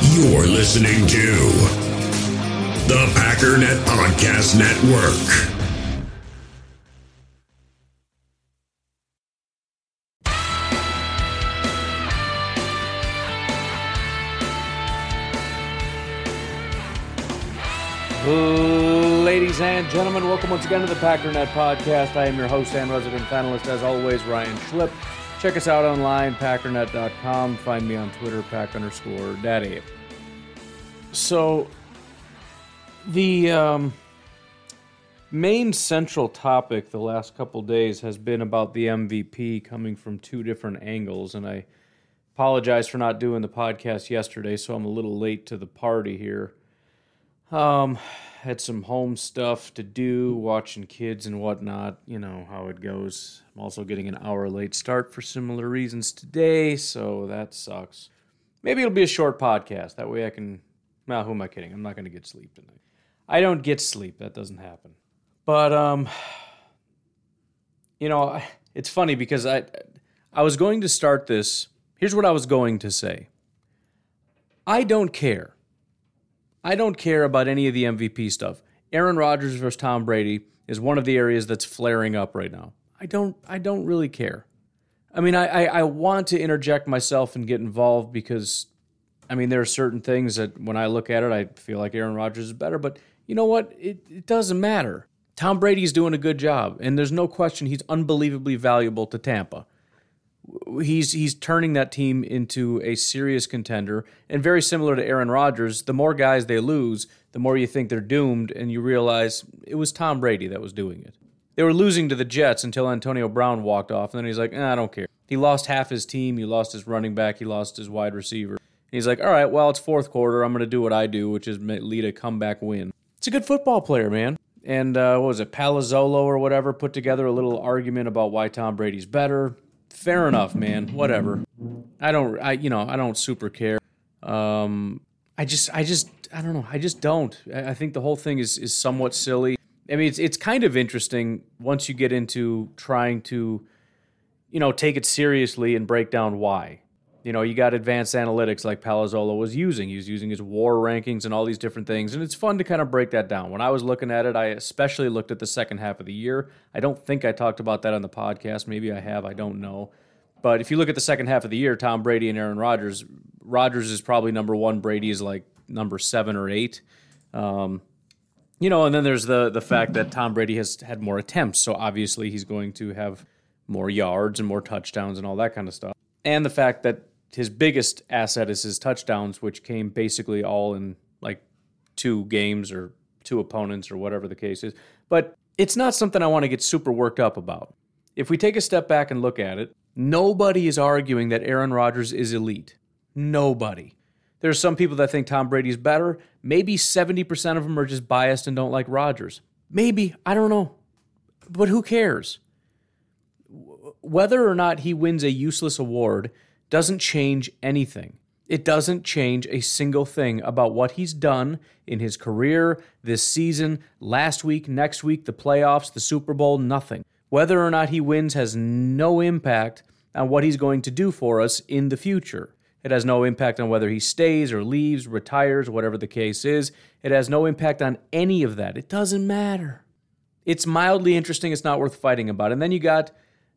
You're listening to the Packernet Podcast Network. Ladies and gentlemen, welcome once again to the Packernet Podcast. I am your host and resident panelist, as always, Ryan Schlipp. Check us out online, packernet.com. Find me on Twitter, pack_daddy. So, the main central topic the last couple days has been about the MVP coming from two different angles, and I apologize for not doing the podcast yesterday, so I'm a little late to the party here. Had some home stuff to do, watching kids and whatnot. You know how it goes. I'm also getting an hour late start for similar reasons today, so that sucks. Maybe it'll be a short podcast. That way I can... Well, who am I kidding? I'm not going to get sleep tonight. I don't get sleep. That doesn't happen. But, it's funny because I was going to start this. Here's what I was going to say. I don't care. I don't care about any of the MVP stuff. Aaron Rodgers versus Tom Brady is one of the areas that's flaring up right now. I don't really care. I mean, I want to interject myself and get involved because, I mean, there are certain things that when I look at it, I feel like Aaron Rodgers is better. But you know what? It doesn't matter. Tom Brady's doing a good job, and there's no question he's unbelievably valuable to Tampa. He's turning that team into a serious contender, and very similar to Aaron Rodgers, the more guys they lose, the more you think they're doomed, and you realize it was Tom Brady that was doing it. They were losing to the Jets until Antonio Brown walked off, and then he's like, I don't care. He lost half his team, he lost his running back, he lost his wide receiver. And he's like, all right, well, it's fourth quarter, I'm going to do what I do, which is lead a comeback win. It's a good football player, man. And what was it, Palazzolo or whatever, put together a little argument about why Tom Brady's better. Fair enough, man. Whatever. I don't super care. I don't know. I just don't. I think the whole thing is somewhat silly. I mean, it's kind of interesting once you get into trying to, take it seriously and break down why. You got advanced analytics like Palazzolo was using. He was using his WAR rankings and all these different things, and it's fun to kind of break that down. When I was looking at it, I especially looked at the second half of the year. I don't think I talked about that on the podcast. Maybe I have. I don't know. But if you look at the second half of the year, Tom Brady and Aaron Rodgers, Rodgers is probably number one. Brady is like number 7 or 8. And then there's the fact that Tom Brady has had more attempts, so obviously he's going to have more yards and more touchdowns and all that kind of stuff. And the fact that his biggest asset is his touchdowns, which came basically all in like 2 games or 2 opponents or whatever the case is. But it's not something I want to get super worked up about. If we take a step back and look at it, nobody is arguing that Aaron Rodgers is elite. Nobody. There's some people that think Tom Brady's better. Maybe 70% of them are just biased and don't like Rodgers. Maybe. I don't know. But who cares? Whether or not he wins a useless award doesn't change anything. It doesn't change a single thing about what he's done in his career, this season, last week, next week, the playoffs, the Super Bowl, nothing. Whether or not he wins has no impact on what he's going to do for us in the future. It has no impact on whether he stays or leaves, retires, whatever the case is. It has no impact on any of that. It doesn't matter. It's mildly interesting. It's not worth fighting about. And then you got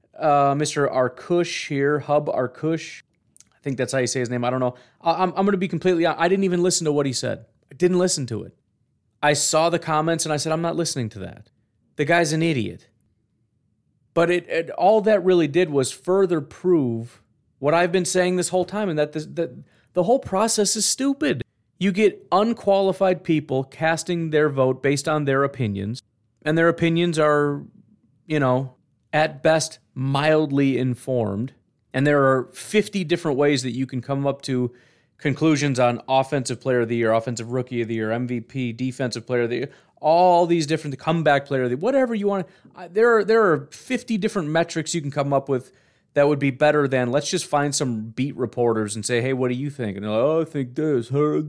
Mr. Arkush here, Hub Arkush. I think that's how you say his name. I don't know. I'm going to be completely honest. I didn't even listen to what he said. I didn't listen to it. I saw the comments and I said, I'm not listening to that. The guy's an idiot. But it all that really did was further prove what I've been saying this whole time, and that the whole process is stupid. You get unqualified people casting their vote based on their opinions, and their opinions are, at best, mildly informed, and there are 50 different ways that you can come up to conclusions on Offensive Player of the Year, Offensive Rookie of the Year, MVP, Defensive Player of the Year, all these different comeback player of the year, whatever you want. There are 50 different metrics you can come up with that would be better than let's just find some beat reporters and say, hey, what do you think? And they're like, I think this.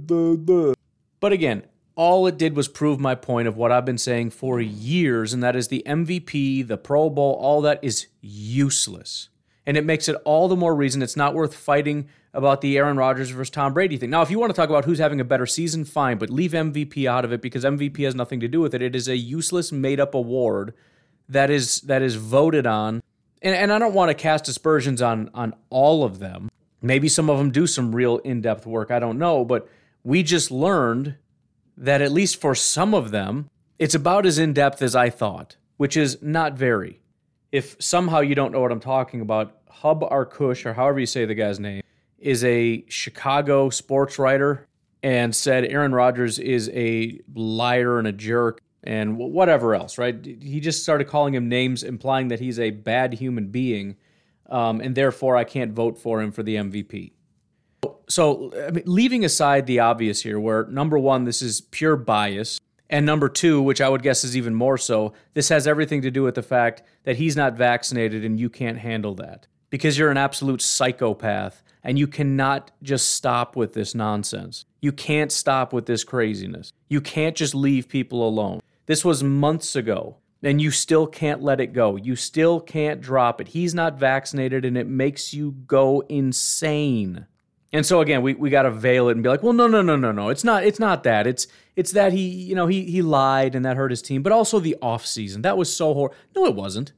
But again, all it did was prove my point of what I've been saying for years, and that is the MVP, the Pro Bowl, all that is useless. And it makes it all the more reason it's not worth fighting about the Aaron Rodgers versus Tom Brady thing. Now, if you want to talk about who's having a better season, fine, but leave MVP out of it because MVP has nothing to do with it. It is a useless, made-up award that is voted on. And I don't want to cast aspersions on all of them. Maybe some of them do some real in-depth work. I don't know. But we just learned that at least for some of them, it's about as in-depth as I thought, which is not very. If somehow you don't know what I'm talking about, Hub Arkush, or however you say the guy's name, is a Chicago sports writer and said Aaron Rodgers is a liar and a jerk and whatever else, right? He just started calling him names, implying that he's a bad human being, and therefore I can't vote for him for the MVP. So, I mean, leaving aside the obvious here, where number one, this is pure bias, and number two, which I would guess is even more so, this has everything to do with the fact that he's not vaccinated and you can't handle that because you're an absolute psychopath and you cannot just stop with this nonsense. You can't stop with this craziness. You can't just leave people alone. This was months ago and you still can't let it go. You still can't drop it. He's not vaccinated and it makes you go insane. And so again, we got to veil it and be like, well, no. It's not that. It's that he lied and that hurt his team, but also the offseason. That was so horrible. No, it wasn't.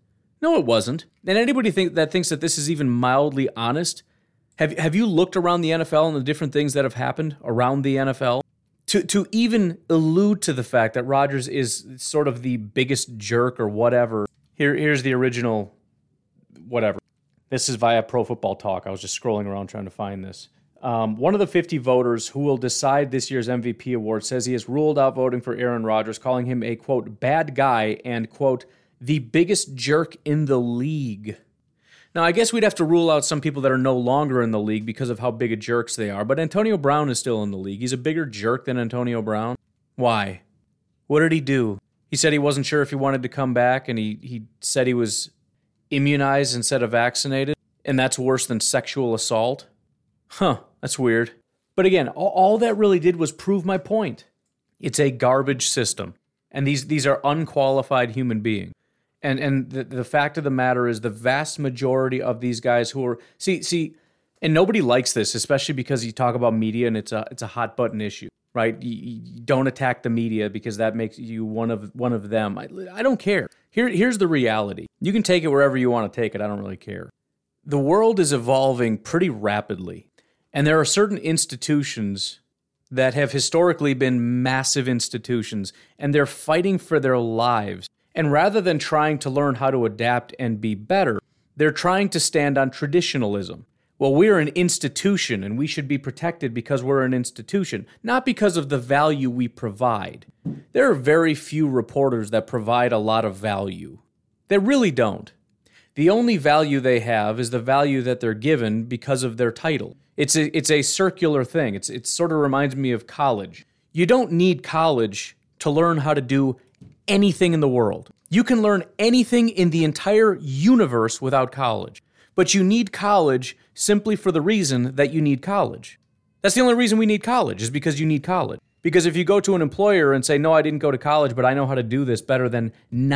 And anybody thinks that this is even mildly honest, have you looked around the NFL and the different things that have happened around the NFL? To even allude to the fact that Rodgers is sort of the biggest jerk or whatever. Here's the original whatever. This is via Pro Football Talk. I was just scrolling around trying to find this. One of the 50 voters who will decide this year's MVP award says he has ruled out voting for Aaron Rodgers, calling him a, quote, bad guy and, quote, the biggest jerk in the league. Now, I guess we'd have to rule out some people that are no longer in the league because of how big of jerks they are, but Antonio Brown is still in the league. He's a bigger jerk than Antonio Brown. Why? What did he do? He said he wasn't sure if he wanted to come back, and he said he was immunized instead of vaccinated, and that's worse than sexual assault. Huh, that's weird. But again, all that really did was prove my point. It's a garbage system, and these are unqualified human beings. And the fact of the matter is the vast majority of these guys who are see, and nobody likes this, especially because you talk about media and it's a hot button issue, right? You don't attack the media because that makes you one of them. I don't care. Here's the reality. You can take it wherever you want to take it. I don't really care. The world is evolving pretty rapidly. And there are certain institutions that have historically been massive institutions, and they're fighting for their lives. And rather than trying to learn how to adapt and be better, they're trying to stand on traditionalism. Well, we're an institution, and we should be protected because we're an institution, not because of the value we provide. There are very few reporters that provide a lot of value. They really don't. The only value they have is the value that they're given because of their title. It's a circular thing. It sort of reminds me of college. You don't need college to learn how to do anything in the world. You can learn anything in the entire universe without college. But you need college simply for the reason that you need college. That's the only reason we need college, is because you need college. Because if you go to an employer and say, no, I didn't go to college, but I know how to do this better than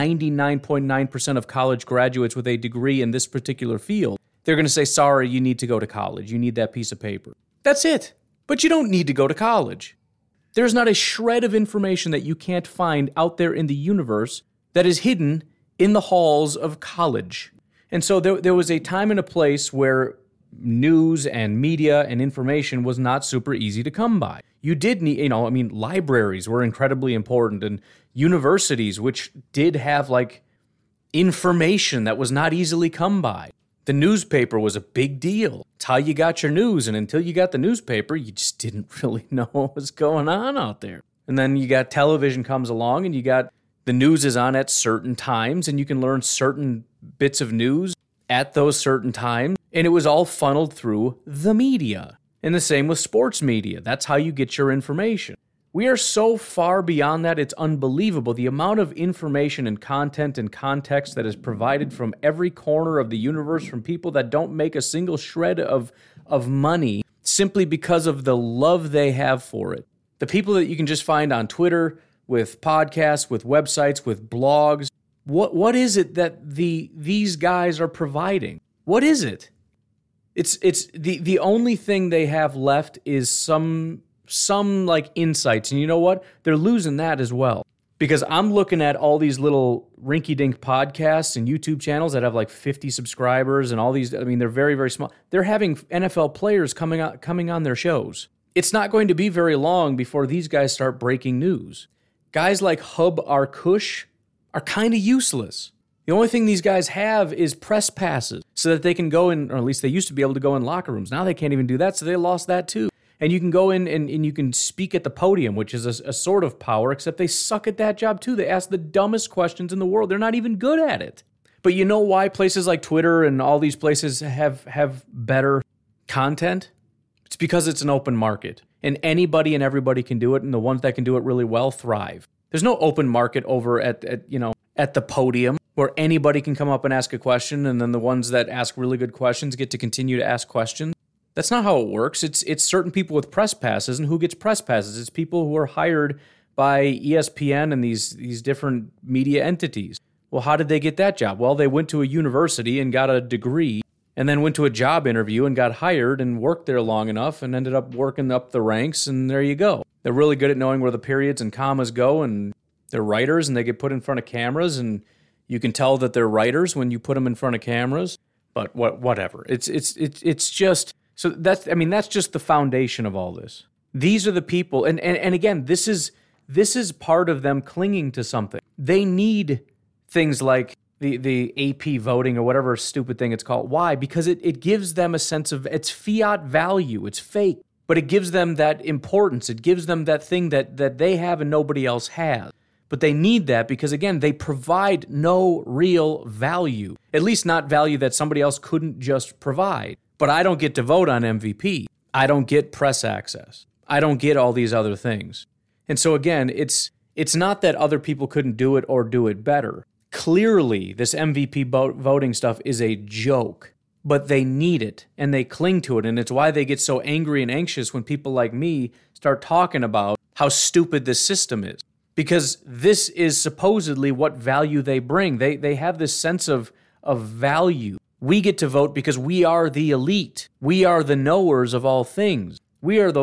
99.9% of college graduates with a degree in this particular field, they're going to say, sorry, you need to go to college. You need that piece of paper. That's it. But you don't need to go to college. There's not a shred of information that you can't find out there in the universe that is hidden in the halls of college. And so there was a time and a place where news and media and information was not super easy to come by. You did need, libraries were incredibly important, and universities, which did have information that was not easily come by. The newspaper was a big deal. It's how you got your news, and until you got the newspaper, you just didn't really know what was going on out there. And then you got television comes along, and you got the news is on at certain times, and you can learn certain bits of news at those certain times, and it was all funneled through the media. And the same with sports media. That's how you get your information. We are so far beyond that, it's unbelievable. The amount of information and content and context that is provided from every corner of the universe from people that don't make a single shred of money simply because of the love they have for it. The people that you can just find on Twitter, with podcasts, with websites, with blogs. What is it that these guys are providing? What is it? It's the only thing they have left is some like insights. And you know what? They're losing that as well. Because I'm looking at all these little rinky-dink podcasts and YouTube channels that have like 50 subscribers and all these, I mean, they're very, very small. They're having NFL players coming on their shows. It's not going to be very long before these guys start breaking news. Guys like Hub Arkush are kind of useless. The only thing these guys have is press passes so that they can go in, or at least they used to be able to go in locker rooms. Now they can't even do that, so they lost that too. And you can go in and you can speak at the podium, which is a sort of power, except they suck at that job too. They ask the dumbest questions in the world. They're not even good at it. But you know why places like Twitter and all these places have better content? It's because it's an open market. And anybody and everybody can do it, and the ones that can do it really well thrive. There's no open market over at the podium where anybody can come up and ask a question, and then the ones that ask really good questions get to continue to ask questions. That's not how it works. It's certain people with press passes, and who gets press passes? It's people who are hired by ESPN and these different media entities. Well, how did they get that job? Well, they went to a university and got a degree, and then went to a job interview and got hired and worked there long enough and ended up working up the ranks, and there you go. They're really good at knowing where the periods and commas go, and they're writers, and they get put in front of cameras, and you can tell that they're writers when you put them in front of cameras. But whatever. It's just... So that's just the foundation of all this. These are the people, and again, this is part of them clinging to something. They need things like the AP voting or whatever stupid thing it's called. Why? Because it gives them a sense of, it's fiat value. It's fake, but it gives them that importance. It gives them that thing that they have and nobody else has. But they need that because, again, they provide no real value, at least not value that somebody else couldn't just provide. But I don't get to vote on MVP. I don't get press access. I don't get all these other things. And so again, it's not that other people couldn't do it or do it better. Clearly, this MVP voting stuff is a joke, but they need it and they cling to it. And it's why they get so angry and anxious when people like me start talking about how stupid this system is. Because this is supposedly what value they bring. They have this sense of value. We get to vote because we are the elite. We are the knowers of all things. We are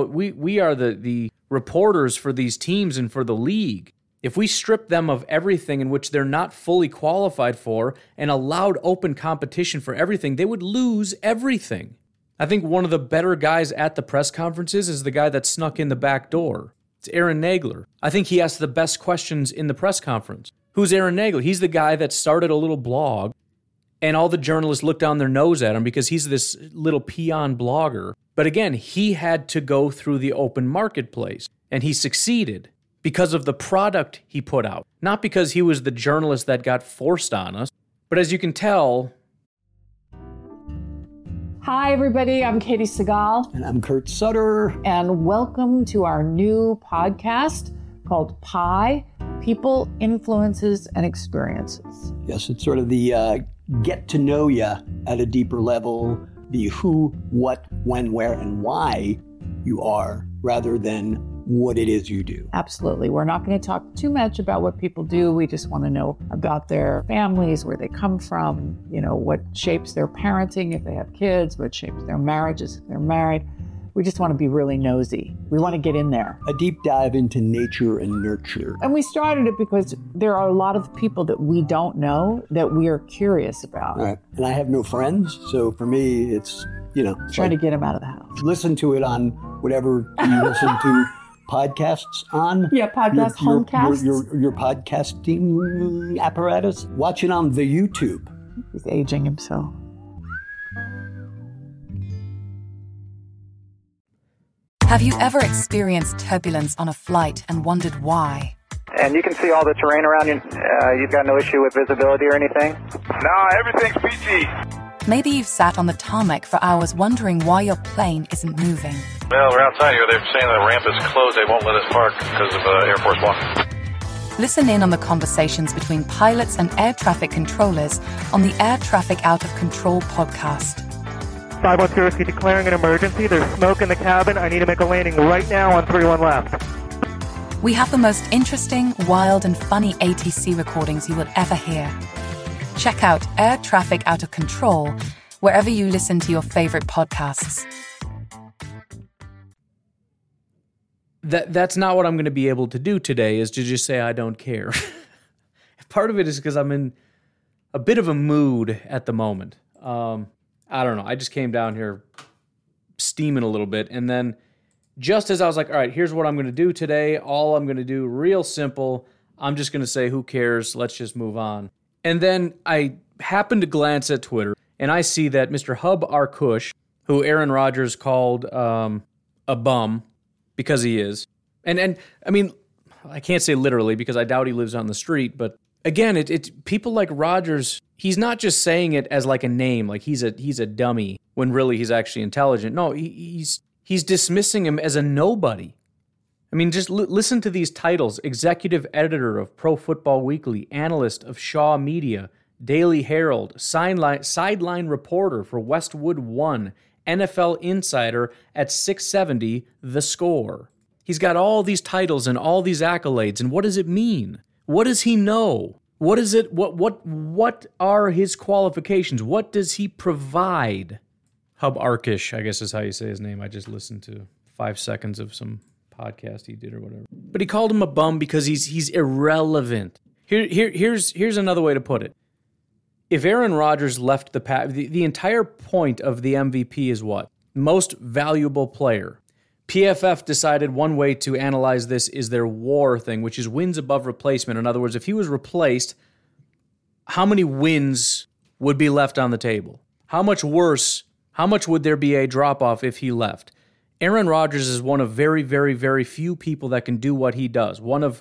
the reporters for these teams and for the league. If we strip them of everything in which they're not fully qualified for and allowed open competition for everything, they would lose everything. I think one of the better guys at the press conferences is the guy that snuck in the back door. It's Aaron Nagler. I think he asked the best questions in the press conference. Who's Aaron Nagler? He's the guy that started a little blog, and all the journalists look down their nose at him because he's this little peon blogger. But again, he had to go through the open marketplace, and he succeeded because of the product he put out. Not because he was the journalist that got forced on us. But as you can tell... Hi, everybody. I'm Katie Segal. And I'm Kurt Sutter. And welcome to our new podcast called PI, People, Influences, and Experiences. Yes, it's sort of the get to know you at a deeper level, the who, what, when, where, and why you are, rather than what it is you do. Absolutely. We're not going to talk too much about what people do. We just want to know about their families, where they come from, what shapes their parenting if they have kids, what shapes their marriages if they're married. We just want to be really nosy. We want to get in there. A deep dive into nature and nurture. And we started it because there are a lot of people that we don't know that we are curious about. Right. And I have no friends, so for me, it's, trying to get them out of the house. Listen to it on whatever you listen to podcasts on. Yeah, podcast, homecasts. Your podcasting apparatus. Watch it on the YouTube. He's aging himself. Have you ever experienced turbulence on a flight and wondered why? And you can see all the terrain around you. You've got no issue with visibility or anything? No, everything's PG. Maybe you've sat on the tarmac for hours wondering why your plane isn't moving. Well, we're outside here. They're saying the ramp is closed. They won't let us park because of Air Force One. Listen in on the conversations between pilots and air traffic controllers on the Air Traffic Out of Control podcast. 510 Whiskey declaring an emergency. There's smoke in the cabin. I need to make a landing right now on 31 left. We have the most interesting, wild, and funny ATC recordings you will ever hear. Check out Air Traffic Out of Control wherever you listen to your favorite podcasts. That's not what I'm going to be able to do today, is to just say I don't care. Part of it is because I'm in a bit of a mood at the moment. I don't know. I just came down here steaming a little bit, and then just as I was like, all right, here's what I'm going to do today. All I'm going to do, real simple, I'm just going to say, who cares? Let's just move on. And then I happened to glance at Twitter, and I see that Mr. Hub Arkush, who Aaron Rodgers called a bum, because he is. And I mean, I can't say literally because I doubt he lives on the street, but again, it's people like Rodgers, he's not just saying it as like a name, like he's a dummy, when really he's actually intelligent. No, he's dismissing him as a nobody. I mean, just listen to these titles: executive editor of Pro Football Weekly, analyst of Shaw Media, Daily Herald, sideline reporter for Westwood One, NFL insider at 670 The Score. He's got all these titles and all these accolades, and what does it mean? What does he know? What is it? What are his qualifications? What does he provide? Hub Arkush, I guess is how you say his name. I just listened to 5 seconds of some podcast he did or whatever. But he called him a bum because he's irrelevant. Here's another way to put it. If Aaron Rodgers left the entire point of the MVP is what? Most valuable player. PFF decided one way to analyze this is their WAR thing, which is wins above replacement. In other words, if he was replaced, how many wins would be left on the table? How much worse, how much would there be a drop-off if he left? Aaron Rodgers is one of very, very, very few people that can do what he does. One of,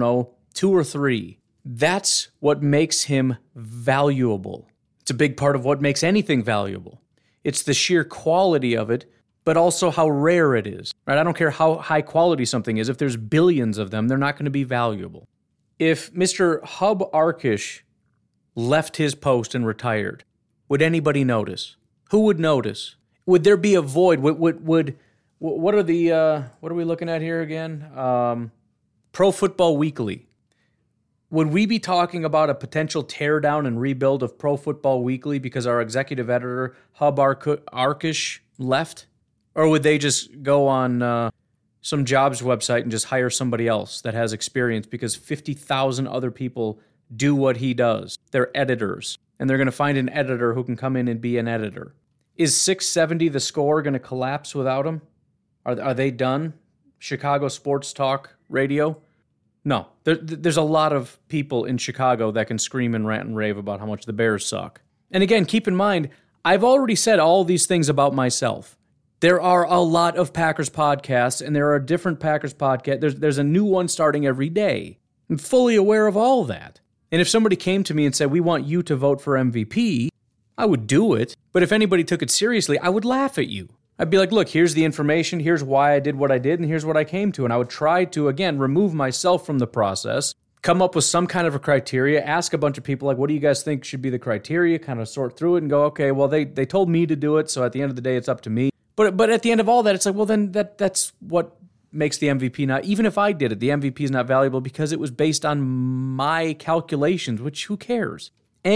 2 or 3. That's what makes him valuable. It's a big part of what makes anything valuable. It's the sheer quality of it, but also how rare it is. Right? I don't care how high quality something is. If there's billions of them, they're not going to be valuable. If Mr. Hub Arkush left his post and retired, would anybody notice? Who would notice? Would there be a void? What are we looking at here again? Pro Football Weekly. Would we be talking about a potential teardown and rebuild of Pro Football Weekly because our executive editor, Hub Arkush, left? Or would they just go on some jobs website and just hire somebody else that has experience because 50,000 other people do what he does? They're editors, and they're going to find an editor who can come in and be an editor. Is 670 The Score going to collapse without him? Are they done? Chicago Sports Talk Radio? No. There's a lot of people in Chicago that can scream and rant and rave about how much the Bears suck. And again, keep in mind, I've already said all these things about myself. There are a lot of Packers podcasts, and there are different Packers podcasts. There's a new one starting every day. I'm fully aware of all that. And if somebody came to me and said, we want you to vote for MVP, I would do it. But if anybody took it seriously, I would laugh at you. I'd be like, look, here's the information, here's why I did what I did, and here's what I came to. And I would try to, again, remove myself from the process, come up with some kind of a criteria, ask a bunch of people, like, what do you guys think should be the criteria, kind of sort through it and go, okay, well, they told me to do it, so at the end of the day, it's up to me. But at the end of all that, it's like, well, then that's what makes the MVP not, even if I did it, the MVP is not valuable because it was based on my calculations, which who cares?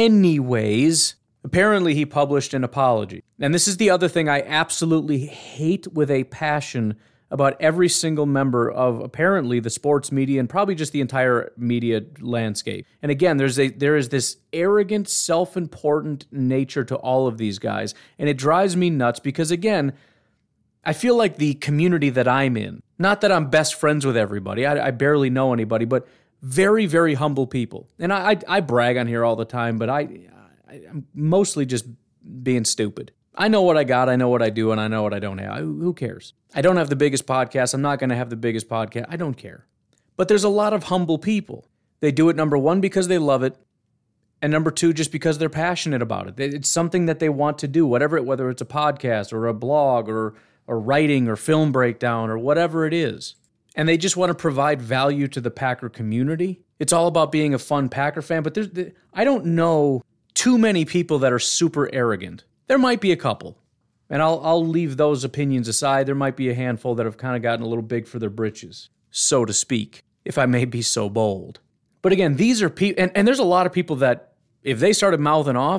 Anyways, apparently he published an apology. And this is the other thing I absolutely hate with a passion about every single member of apparently the sports media and probably just the entire media landscape. And again, there is this arrogant, self-important nature to all of these guys. And it drives me nuts because, again, I feel like the community that I'm in, not that I'm best friends with everybody, I barely know anybody, but very, very humble people. And I brag on here all the time, but I'm mostly just being stupid. I know what I got, I know what I do, and I know what I don't have. Who cares? I don't have the biggest podcast. I'm not going to have the biggest podcast. I don't care. But there's a lot of humble people. They do it, number one, because they love it, and number two, just because they're passionate about it. It's something that they want to do, whether it's a podcast or a blog or writing or film breakdown or whatever it is. And they just want to provide value to the Packer community. It's all about being a fun Packer fan, but I don't know too many people that are super arrogant. There might be a couple, and I'll leave those opinions aside. There might be a handful that have kind of gotten a little big for their britches, so to speak, if I may be so bold. But again, these are people, and there's a lot of people that if they started mouthing off,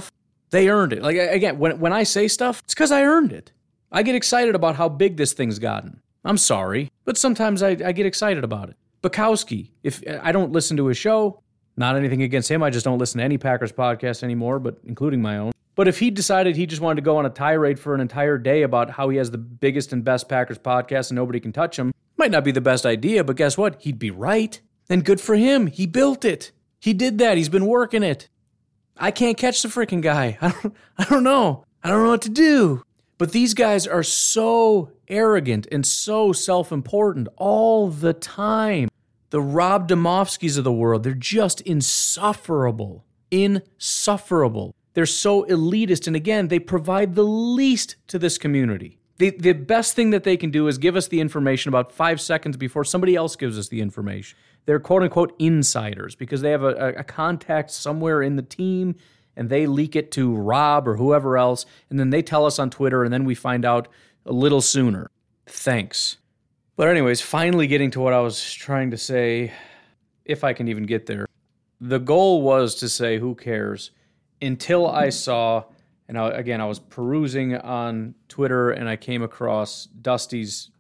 They earned it. Like, again, when I say stuff, it's because I earned it. I get excited about how big this thing's gotten. I'm sorry, but sometimes I get excited about it. Bukowski, if I don't listen to his show, not anything against him, I just don't listen to any Packers podcast anymore, but including my own. But if he decided he just wanted to go on a tirade for an entire day about how he has the biggest and best Packers podcast and nobody can touch him, might not be the best idea, but guess what? He'd be right. And good for him. He built it. He did that. He's been working it. I can't catch the freaking guy. I don't know. I don't know what to do. But these guys are so arrogant and so self-important all the time. The Rob Domofskys of the world, they're just insufferable. Insufferable. They're so elitist, and again, they provide the least to this community. The best thing that they can do is give us the information about 5 seconds before somebody else gives us the information. They're quote-unquote insiders because they have a contact somewhere in the team, and they leak it to Rob or whoever else, and then they tell us on Twitter, and then we find out a little sooner. Thanks. But anyways, finally getting to what I was trying to say, if I can even get there. The goal was to say, who cares? Until I saw, and I was perusing on Twitter, and I came across Dusty's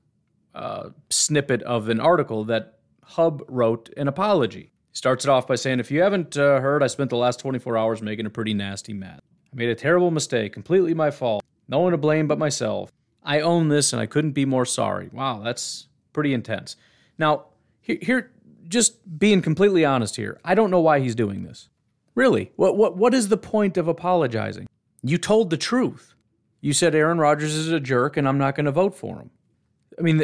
snippet of an article that Hub wrote an apology. He starts it off by saying, if you haven't heard, I spent the last 24 hours making a pretty nasty mess. I made a terrible mistake, completely my fault. No one to blame but myself. I own this, and I couldn't be more sorry. Wow, that's pretty intense. Now, here, just being completely honest here, I don't know why he's doing this. Really, what is the point of apologizing? You told the truth. You said Aaron Rodgers is a jerk, and I'm not going to vote for him. I mean,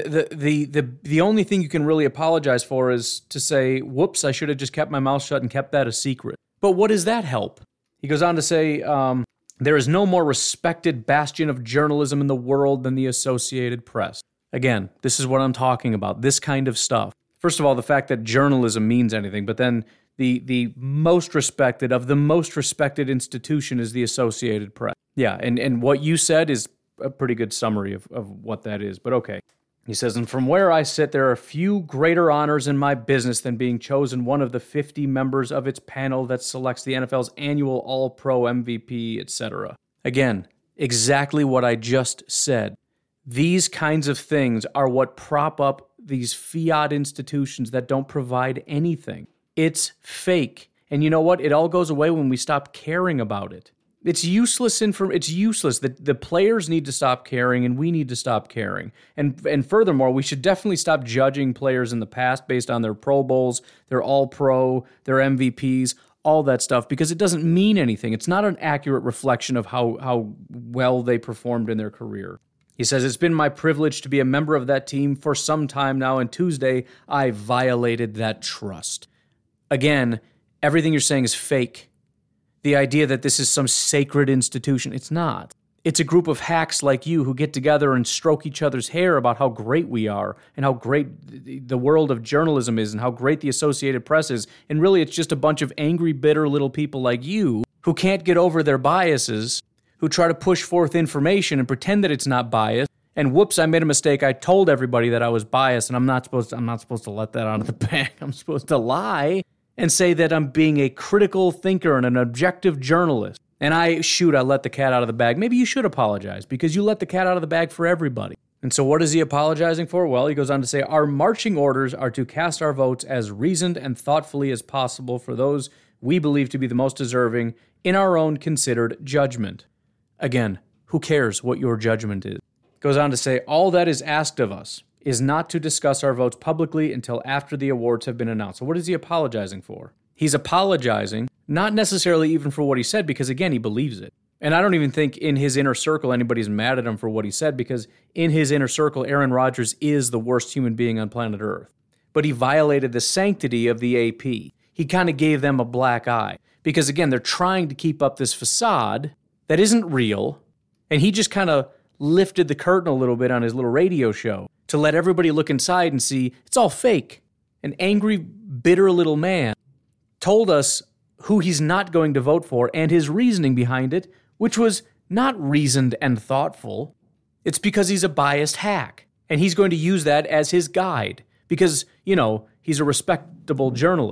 the only thing you can really apologize for is to say, whoops, I should have just kept my mouth shut and kept that a secret. But what does that help? He goes on to say, there is no more respected bastion of journalism in the world than the Associated Press. Again, this is what I'm talking about, this kind of stuff. First of all, the fact that journalism means anything, but then the most respected of the most respected institution is the Associated Press. Yeah, and what you said is a pretty good summary of what that is, but okay. He says, and from where I sit, there are few greater honors in my business than being chosen one of the 50 members of its panel that selects the NFL's annual All-Pro MVP, etc. Again, exactly what I just said. These kinds of things are what prop up these fiat institutions that don't provide anything. It's fake. And you know what? It all goes away when we stop caring about it. It's useless. It's useless. The players need to stop caring, and we need to stop caring. And furthermore, we should definitely stop judging players in the past based on their Pro Bowls, their All-Pro, their MVPs, all that stuff, because it doesn't mean anything. It's not an accurate reflection of how well they performed in their career. He says, it's been my privilege to be a member of that team for some time now, and Tuesday, I violated that trust. Again, everything you're saying is fake. The idea that this is some sacred institution, it's not. It's a group of hacks like you who get together and stroke each other's hair about how great we are and how great the world of journalism is and how great the Associated Press is. And really, it's just a bunch of angry, bitter little people like you who can't get over their biases, who try to push forth information and pretend that it's not biased. And whoops, I made a mistake. I told everybody that I was biased, and I'm not supposed to let that out of the bag. I'm supposed to lie and say that I'm being a critical thinker and an objective journalist. And I let the cat out of the bag. Maybe you should apologize because you let the cat out of the bag for everybody. And so what is he apologizing for? Well, he goes on to say, our marching orders are to cast our votes as reasoned and thoughtfully as possible for those we believe to be the most deserving in our own considered judgment. Again, who cares what your judgment is? Goes on to say, all that is asked of us is not to discuss our votes publicly until after the awards have been announced. So what is he apologizing for? He's apologizing, not necessarily even for what he said, because again, he believes it. And I don't even think in his inner circle anybody's mad at him for what he said, because in his inner circle, Aaron Rodgers is the worst human being on planet Earth. But he violated the sanctity of the AP. He kind of gave them a black eye. Because again, they're trying to keep up this facade that isn't real, and he just kind of lifted the curtain a little bit on his little radio show to let everybody look inside and see it's all fake. An angry, bitter little man told us who he's not going to vote for and his reasoning behind it, which was not reasoned and thoughtful. It's because he's a biased hack, and he's going to use that as his guide because, he's a respectable journalist.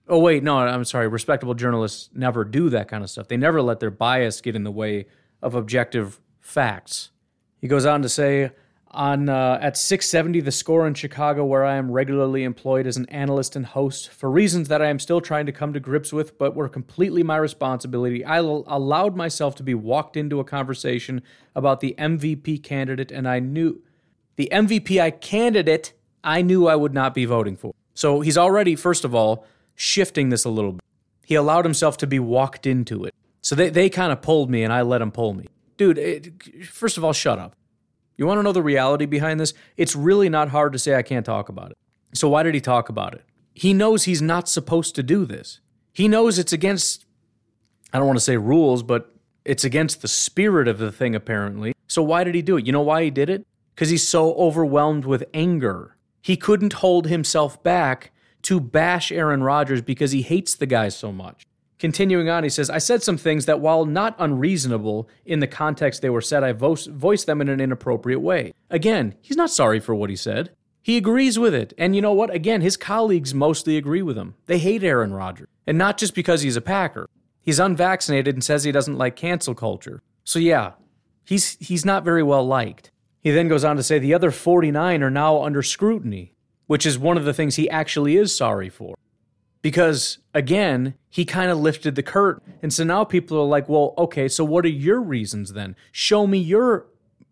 Oh, wait, no, I'm sorry. Respectable journalists never do that kind of stuff. They never let their bias get in the way of objective facts. He goes on to say, at 670 The Score in Chicago, where I am regularly employed as an analyst and host, for reasons that I am still trying to come to grips with, but were completely my responsibility, I allowed myself to be walked into a conversation about the MVP candidate, and I knew the MVP candidate I knew I would not be voting for. So he's already, first of all, shifting this a little bit. He allowed himself to be walked into it. So they kind of pulled me, and I let them pull me. Dude, first of all, shut up. You want to know the reality behind this? It's really not hard to say I can't talk about it. So why did he talk about it? He knows he's not supposed to do this. He knows it's against, I don't want to say rules, but it's against the spirit of the thing, apparently. So why did he do it? You know why he did it? Because he's so overwhelmed with anger. He couldn't hold himself back to bash Aaron Rodgers because he hates the guy so much. Continuing on, he says, I said some things that, while not unreasonable in the context they were said, I voiced them in an inappropriate way. Again, he's not sorry for what he said. He agrees with it. And you know what? Again, his colleagues mostly agree with him. They hate Aaron Rodgers. And not just because he's a Packer. He's unvaccinated and says he doesn't like cancel culture. So yeah, he's not very well liked. He then goes on to say the other 49 are now under scrutiny, which is one of the things he actually is sorry for. Because, again, he kind of lifted the curtain. And so now people are like, well, okay, so what are your reasons then? Show me your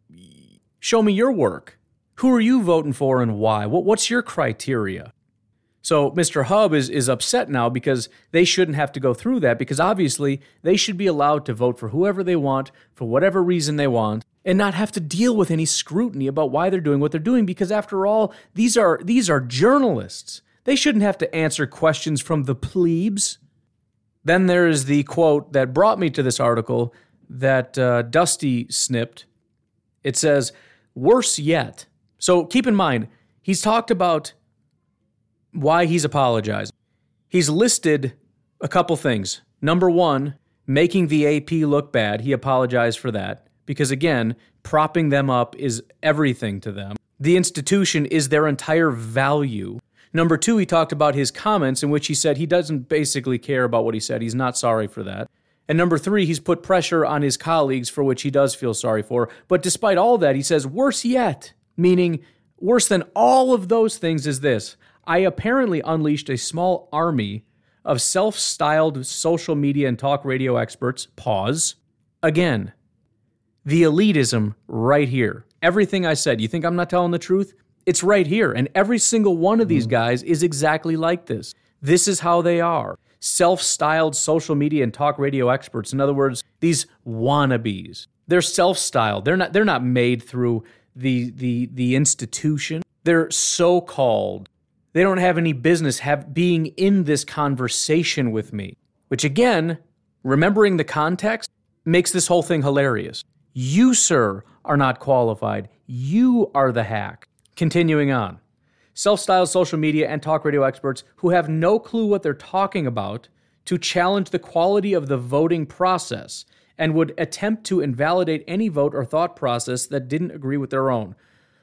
work. Who are you voting for and why? What's your criteria? So Mr. Hub is upset now because they shouldn't have to go through that, because obviously they should be allowed to vote for whoever they want, for whatever reason they want, and not have to deal with any scrutiny about why they're doing what they're doing, because after all, these are journalists. They shouldn't have to answer questions from the plebes. Then there's the quote that brought me to this article that Dusty snipped. It says, worse yet. So keep in mind, he's talked about why he's apologizing. He's listed a couple things. Number one, making the AP look bad. He apologized for that because, again, propping them up is everything to them. The institution is their entire value. Number two, he talked about his comments in which he said he doesn't basically care about what he said. He's not sorry for that. And number three, he's put pressure on his colleagues for which he does feel sorry for. But despite all that, he says, worse yet, meaning worse than all of those things is this. I apparently unleashed a small army of self-styled social media and talk radio experts. Pause. Again, the elitism right here. Everything I said, you think I'm not telling the truth? It's right here, and every single one of these guys is exactly like this. This is how they are. Self-styled social media and talk radio experts. In other words, these wannabes. They're self-styled. They're not made through the institution. They're so-called. They don't have any business being in this conversation with me. Which again, remembering the context, makes this whole thing hilarious. You, sir, are not qualified. You are the hack. Continuing on, self-styled social media and talk radio experts who have no clue what they're talking about to challenge the quality of the voting process and would attempt to invalidate any vote or thought process that didn't agree with their own.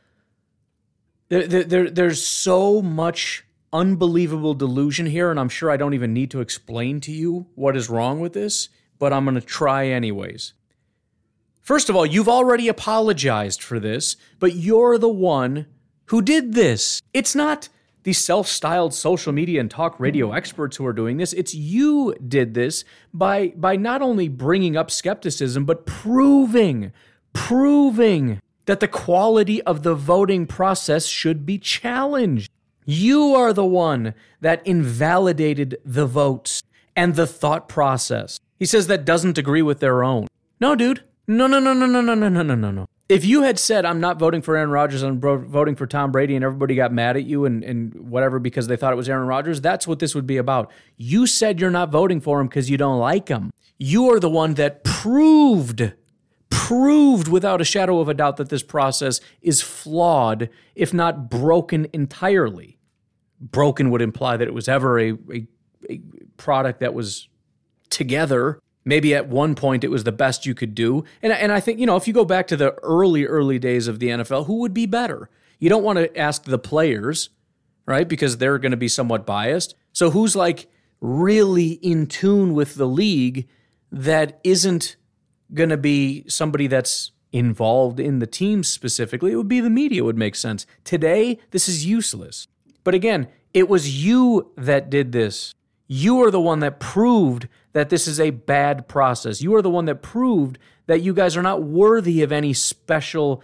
There's so much unbelievable delusion here, and I'm sure I don't even need to explain to you what is wrong with this, but I'm going to try anyways. First of all, you've already apologized for this, but you're the one who did this. It's not the self-styled social media and talk radio experts who are doing this. It's you did this by not only bringing up skepticism, but proving that the quality of the voting process should be challenged. You are the one that invalidated the votes and the thought process. He says that doesn't agree with their own. No, dude. No. If you had said, I'm not voting for Aaron Rodgers, I'm voting for Tom Brady, and everybody got mad at you and whatever because they thought it was Aaron Rodgers, that's what this would be about. You said you're not voting for him because you don't like him. You are the one that proved without a shadow of a doubt that this process is flawed, if not broken entirely. Broken would imply that it was ever a product that was together. Maybe at one point it was the best you could do. And I think, if you go back to the early days of the NFL, who would be better? You don't want to ask the players, right? Because they're going to be somewhat biased. So who's like really in tune with the league that isn't going to be somebody that's involved in the team specifically. It would be the media, would make sense. Today, this is useless. But again, it was you that did this. You are the one that proved that this is a bad process. You are the one that proved that you guys are not worthy of any special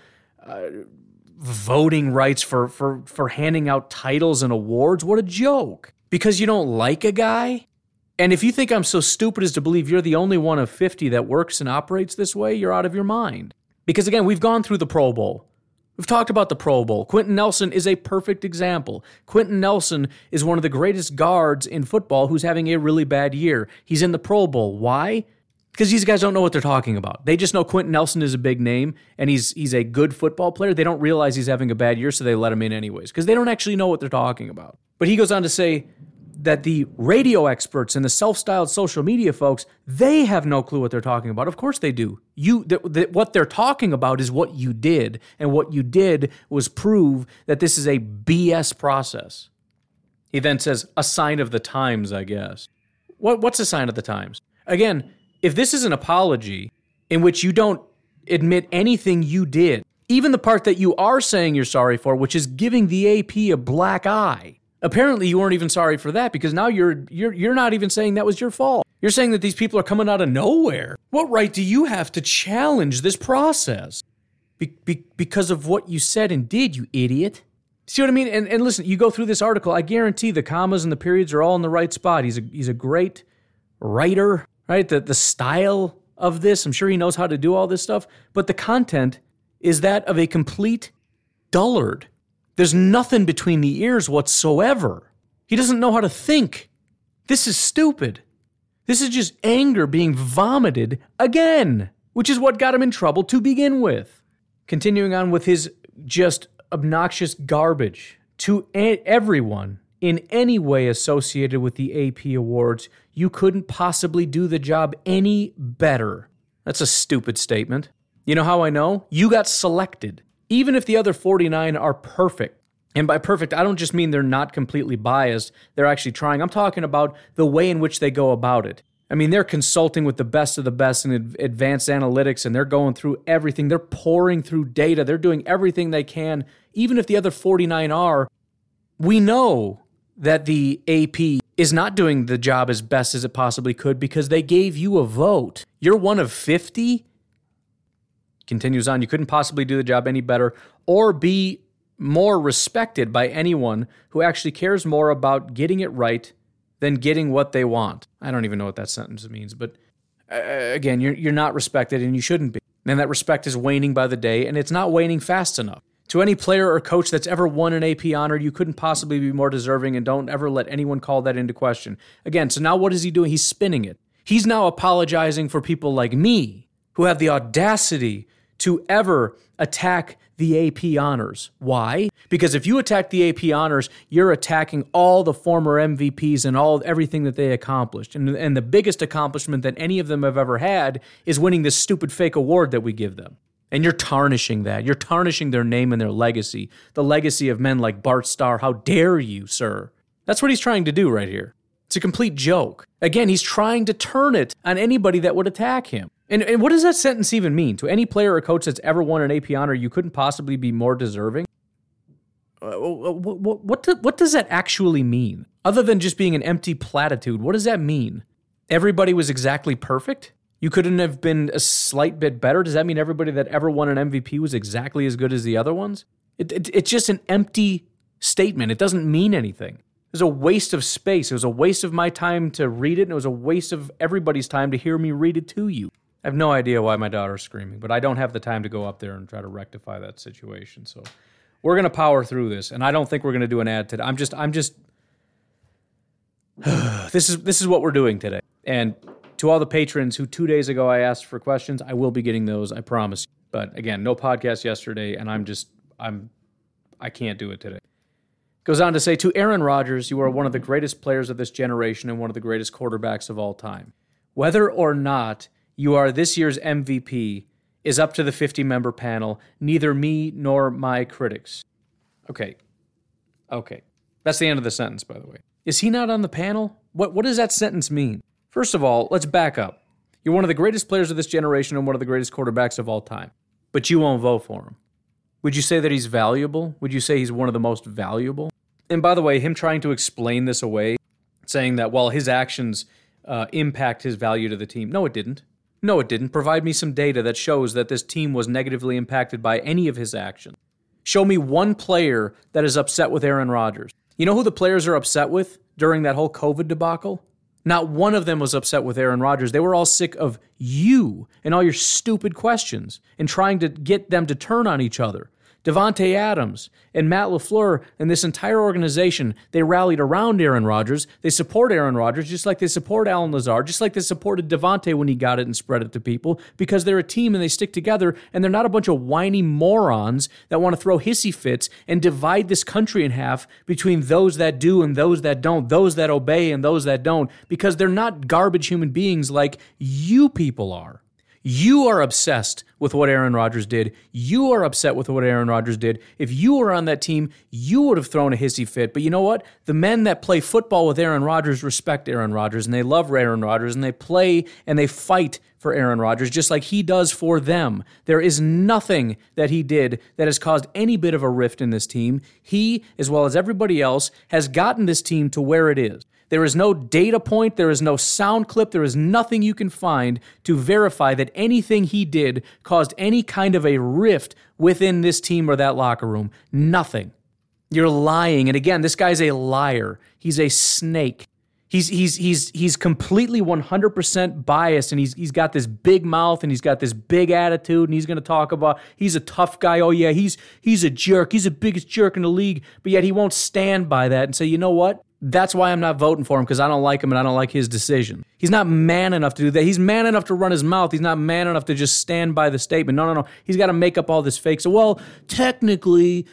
voting rights for handing out titles and awards. What a joke. Because you don't like a guy? And if you think I'm so stupid as to believe you're the only one of 50 that works and operates this way, you're out of your mind. Because again, we've gone through the Pro Bowl. We've talked about the Pro Bowl. Quentin Nelson is a perfect example. Quentin Nelson is one of the greatest guards in football who's having a really bad year. He's in the Pro Bowl. Why? Because these guys don't know what they're talking about. They just know Quentin Nelson is a big name and he's a good football player. They don't realize he's having a bad year, so they let him in anyways because they don't actually know what they're talking about. But he goes on to say that the radio experts and the self-styled social media folks, they have no clue what they're talking about. Of course they do. What they're talking about is what you did, and what you did was prove that this is a BS process. He then says, a sign of the times, I guess. What's a sign of the times? Again, if this is an apology in which you don't admit anything you did, even the part that you are saying you're sorry for, which is giving the AP a black eye, apparently you weren't even sorry for that because now you're not even saying that was your fault. You're saying that these people are coming out of nowhere. What right do you have to challenge this process? Because of what you said and did, you idiot. See what I mean? And listen, you go through this article, I guarantee the commas and the periods are all in the right spot. He's a great writer, right? The style of this, I'm sure he knows how to do all this stuff, but the content is that of a complete dullard. There's nothing between the ears whatsoever. He doesn't know how to think. This is stupid. This is just anger being vomited again, which is what got him in trouble to begin with. Continuing on with his just obnoxious garbage. To everyone in any way associated with the AP Awards, you couldn't possibly do the job any better. That's a stupid statement. You know how I know? You got selected. Even if the other 49 are perfect, and by perfect, I don't just mean they're not completely biased, they're actually trying. I'm talking about the way in which they go about it. I mean, they're consulting with the best of the best in advanced analytics, and they're going through everything. They're pouring through data. They're doing everything they can. Even if the other 49 are, we know that the AP is not doing the job as best as it possibly could because they gave you a vote. You're one of 50? Continues on, you couldn't possibly do the job any better or be more respected by anyone who actually cares more about getting it right than getting what they want. I don't even know what that sentence means, but again, you're not respected and you shouldn't be. And that respect is waning by the day, and it's not waning fast enough. To any player or coach that's ever won an AP honor, you couldn't possibly be more deserving, and don't ever let anyone call that into question. Again, so now what is he doing? He's spinning it. He's now apologizing for people like me who have the audacity to ever attack the AP honors. Why? Because if you attack the AP honors, you're attacking all the former MVPs and everything that they accomplished. And the biggest accomplishment that any of them have ever had is winning this stupid fake award that we give them. And you're tarnishing that. You're tarnishing their name and their legacy. The legacy of men like Bart Starr. How dare you, sir? That's what he's trying to do right here. It's a complete joke. Again, he's trying to turn it on anybody that would attack him. And what does that sentence even mean? To any player or coach that's ever won an AP honor, you couldn't possibly be more deserving? What does that actually mean? Other than just being an empty platitude, what does that mean? Everybody was exactly perfect? You couldn't have been a slight bit better? Does that mean everybody that ever won an MVP was exactly as good as the other ones? It's just an empty statement. It doesn't mean anything. It was a waste of space. It was a waste of my time to read it, and it was a waste of everybody's time to hear me read it to you. I have no idea why my daughter's screaming, but I don't have the time to go up there and try to rectify that situation. So we're going to power through this, and I don't think we're going to do an ad today. I'm just this is what we're doing today. And to all the patrons who 2 days ago I asked for questions, I will be getting those, I promise. But again, no podcast yesterday, and I can't do it today. Goes on to say, to Aaron Rodgers, you are one of the greatest players of this generation and one of the greatest quarterbacks of all time. Whether or not you are this year's MVP is up to the 50-member panel, neither me nor my critics. Okay. That's the end of the sentence, by the way. Is he not on the panel? What does that sentence mean? First of all, let's back up. You're one of the greatest players of this generation and one of the greatest quarterbacks of all time, but you won't vote for him. Would you say that he's valuable? Would you say he's one of the most valuable? And by the way, him trying to explain this away, saying that, well, his actions impact his value to the team. No, it didn't. No, it didn't. Provide me some data that shows that this team was negatively impacted by any of his actions. Show me one player that is upset with Aaron Rodgers. You know who the players are upset with during that whole COVID debacle? Not one of them was upset with Aaron Rodgers. They were all sick of you and all your stupid questions and trying to get them to turn on each other. Davante Adams and Matt LaFleur and this entire organization, they rallied around Aaron Rodgers. They support Aaron Rodgers just like they support Allen Lazard, just like they supported Davante when he got it and spread it to people, because they're a team and they stick together, and they're not a bunch of whiny morons that want to throw hissy fits and divide this country in half between those that do and those that don't, those that obey and those that don't, because they're not garbage human beings like you people are. You are obsessed with what Aaron Rodgers did. You are upset with what Aaron Rodgers did. If you were on that team, you would have thrown a hissy fit. But you know what? The men that play football with Aaron Rodgers respect Aaron Rodgers, and they love Aaron Rodgers, and they play and they fight for Aaron Rodgers just like he does for them. There is nothing that he did that has caused any bit of a rift in this team. He, as well as everybody else, has gotten this team to where it is. There is no data point, there is no sound clip, there is nothing you can find to verify that anything he did caused any kind of a rift within this team or that locker room. Nothing. You're lying. And again, this guy's a liar. He's a snake. He's completely 100% biased, and he's got this big mouth and he's got this big attitude, and he's going to talk about he's a tough guy. Oh yeah, he's a jerk. He's the biggest jerk in the league. But yet he won't stand by that and say, you know what? That's why I'm not voting for him, because I don't like him and I don't like his decision. He's not man enough to do that. He's man enough to run his mouth. He's not man enough to just stand by the statement. No. He's got to make up all this fake. So, well, technically,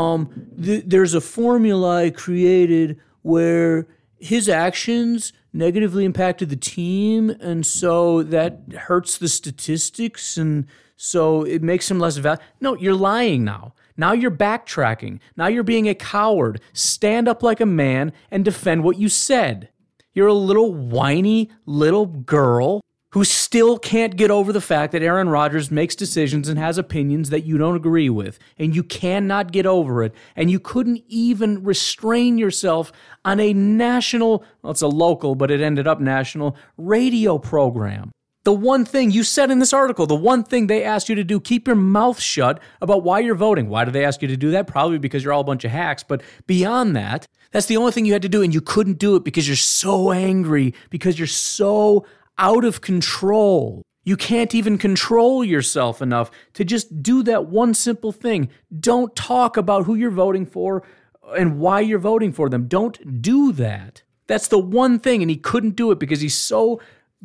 there's a formula I created where his actions negatively impacted the team, and so that hurts the statistics, and so it makes him less valuable. No, you're lying now. Now you're backtracking. Now you're being a coward. Stand up like a man and defend what you said. You're a little whiny little girl who still can't get over the fact that Aaron Rodgers makes decisions and has opinions that you don't agree with, and you cannot get over it, and you couldn't even restrain yourself on a national, well, it's a local, but it ended up national, radio program. The one thing you said in this article, the one thing they asked you to do, keep your mouth shut about why you're voting. Why did they ask you to do that? Probably because you're all a bunch of hacks. But beyond that, that's the only thing you had to do, and you couldn't do it because you're so angry, because you're so out of control. You can't even control yourself enough to just do that one simple thing. Don't talk about who you're voting for and why you're voting for them. Don't do that. That's the one thing, and he couldn't do it because he's so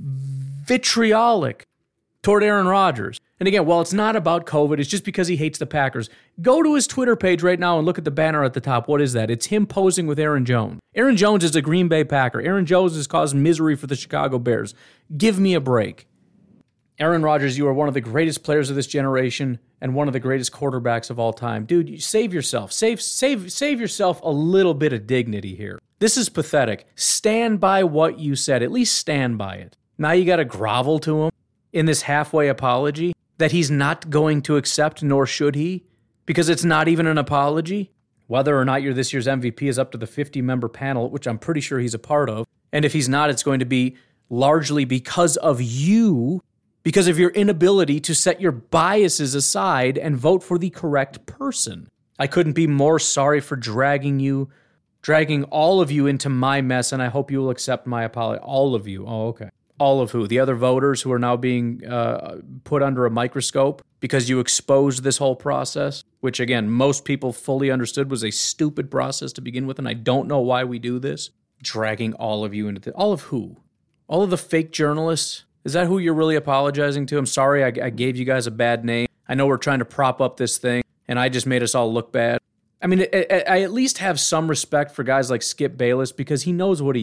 vitriolic toward Aaron Rodgers. And again, while it's not about COVID, it's just because he hates the Packers. Go to his Twitter page right now and look at the banner at the top. What is that? It's him posing with Aaron Jones. Aaron Jones is a Green Bay Packer. Aaron Jones has caused misery for the Chicago Bears. Give me a break. Aaron Rodgers, you are one of the greatest players of this generation and one of the greatest quarterbacks of all time. Dude, you save yourself. Save yourself a little bit of dignity here. This is pathetic. Stand by what you said. At least stand by it. Now you got to grovel to him in this halfway apology that he's not going to accept, nor should he, because it's not even an apology. Whether or not you're this year's MVP is up to the 50-member panel, which I'm pretty sure he's a part of. And if he's not, it's going to be largely because of you, because of your inability to set your biases aside and vote for the correct person. I couldn't be more sorry for dragging all of you into my mess, and I hope you will accept my apology. All of you. Oh, okay. All of who? The other voters who are now being put under a microscope because you exposed this whole process, which, again, most people fully understood was a stupid process to begin with, and I don't know why we do this. Dragging all of you into all of who? All of the fake journalists? Is that who you're really apologizing to? I'm sorry I gave you guys a bad name. I know we're trying to prop up this thing, and I just made us all look bad. I mean, I at least have some respect for guys like Skip Bayless because he knows what he is.